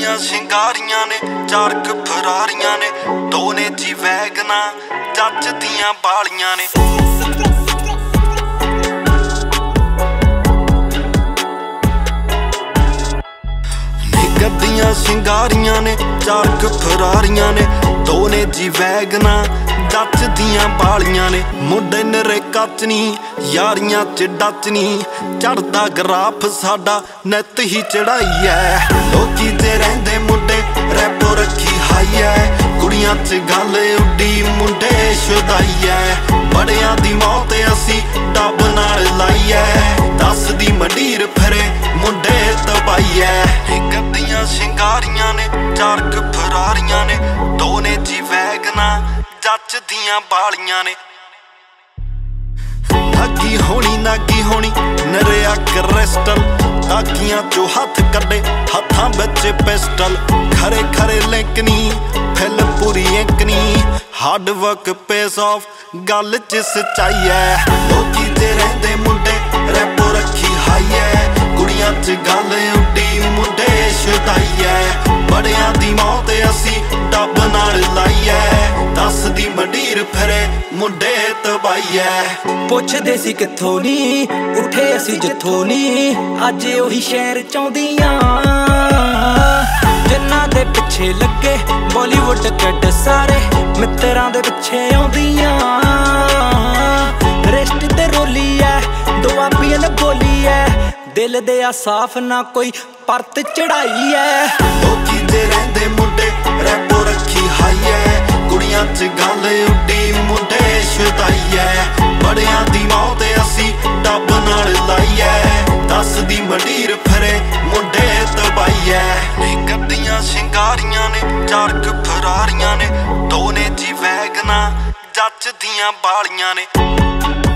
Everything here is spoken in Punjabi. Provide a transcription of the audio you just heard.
ਗੱਡੀਆਂ ਸ਼ਿੰਗਾਰੀਆਂ ਨੇ, 4 ਕੁ ਫਰਾਰੀਆਂ ਨੇ, 2 ਨੇ ਜੀ ਵੈਗਨਾਂ, ਜੱਜ ਦੀਆਂ ਬਾਲੀਆਂ ਨੇ। ਗੱਡੀਆਂ ਸ਼ਿੰਗਾਰੀਆਂ ਨੇ, 4 ਕੁ ਫਰਾਰੀਆਂ ਨੇ, 2 ਨੇ ਜੀ ਵੈਗਨਾਂ, ਜੱਜ ਦੀਆਂ ਬਾਲੀਆਂ ਨੇ। ਮੁੰਡੇ ਨਰੇ ਕੱਚ ਨੀ, ਯਾਰੀਆਂ ਚ ਡੱਚ ਨੀ, ਚੜਦਾ ਗਰਾਫ ਸਾਡਾ ਨਿੱਤ ਹੀ ਚੜਾਈ ਐ। ਲੋਕੀ ਤੇ ਰਹਿੰਦੇ ਮੁੰਡੇ ਰੈਪੋ ਰੱਖੀ ਹਾਈ ਐ, ਕੁੜੀਆਂ ਚ ਗੱਲ ਉੱਡੀ ਮੁੰਡੇ ਸ਼ੁਦਾਈ ਐ। ਬੜਿਆਂ ਦੀ ਮੌਤ ਅਸੀਂ ਡੱਬ ਨਾਲ ਲਾਈ ਐ, ਦੱਸਦੀ ਮੰਡੀਰ ਫਿਰੇ ਮੁੰਡੇ ਤਬਾਈ ਐ। ਗੱਡੀਆਂ ਸ਼ਿੰਗਾਰੀਆਂ ਨੇ, 4 ਕੁ ਫਰਾਰੀਆਂ ਨੇ, 2 ਨੇ ਜੀ ਵੈਗਨਾਂ, ਜੱਜ ਦੀਆਂ ਬਾਲੀਆਂ ਨੇ। ਨਾਗੀ ਹੋਣੀ ਨਰਿਆ ਕ੍ਰਿਸਟਲ, ਤਾਕੀਆਂ ਚੋਂ ਹੱਥ ਕੱਢੇ ਹੱਥਾਂ ਵਿੱਚ ਪਿਸਟਲ। ਖਰੇ ਖਰੇ ਲਿੰਕ ਨੀ, ਫਿਲ ਪੂਰੀ ਇੰਕ ਨੀ, ਹਾਰਡ ਵਰਕ ਪੇਸ ਆਫ, ਗੱਲ ਚ ਸੱਚਾਈ ਐ। ਲੋਕੀ ਤੇ ਰਹਿੰਦੇ ਮੁੰਡੇ ਰੈਪੋ ਰੱਖੀ ਹਾਈ ਐ, ਕੁੜੀਆਂ ਚ ਗੱਲ ਉੱਡੀ ਮੁੰਡੇ ਸ਼ੁਦਾਈ ਐ। ਬੜਿਆਂ ਦੀ ਮੌਤ ਅਸੀਂ ਡੱਬ ਨਾਲ ਲਾਈ ਐ, ਦੱਸਦੀ ਮੰਡੀਰ ਫਿਰੇ ਮੁੰਡੇ ਤਬਾਈ ਐ। ਪੁੱਛਦੇ ਸੀ ਕਿੱਥੋਂ ਨੀ, ਉੱਠੇ ਅਸੀਂ ਜਿੱਥੋਂ ਨੀ, ਅੱਜ ਉਹੀ ਸ਼ਹਿਰ ਚਾਹੁੰਦੀਆਂ ਜਿਨ੍ਹਾਂ ਦੇ ਪਿੱਛੇ ਲੱਗੇ ਬਾਲੀਵੁੱਡ ਕੱਢ ਸਾਰੇ ਮਿੱਤਰਾਂ ਦੇ ਪਿੱਛੇ ਆਉਂਦੀਆਂ। ਰਿਸ਼ਤੇ ਤੇ ਰੋਲੀ ਐ, ਦੁਆਬੀਆਂ ਨੇ ਬੋਲੀ ਐ, ਦਿਲ ਦੇ ਆ ਸਾਫ ਨਾ ਕੋਈ ਪਰਤ ਚੜਾਈ ਐ। ਲੋਕੀ ਤੇ ਰਹਿੰਦੇ ਮੁੰਡੇ ਰੈਪੋ ਰੱਖੀ ਹਾਈ ਐ, ਕੁੜੀਆਂ ਚ ਗੱਲ ਉੱਡੀ ਮੁੰਡੇ ਸ਼ੁਦਾਈ ਐ। ਬੜਿਆਂ ਦੀ ਮੌਤ ਅਸੀਂ ਡੱਬ ਨਾਲ ਲਾਈ ਐ, ਦੱਸਦੀ ਮੰਡੀਰ ਫਿਰੇ ਮੁੰਡੇ ਤਬਾਈ ਐ। ਗੱਡੀਆਂ ਸ਼ਿੰਗਾਰੀਆਂ ਨੇ, 4 ਕੁ ਫਰਾਰੀਆਂ ਨੇ, 2 ਨੇ ਜੀ ਵੈਗਨਾਂ, ਜੱਜ ਦੀਆਂ ਬਾਲੀਆਂ ਨੇ।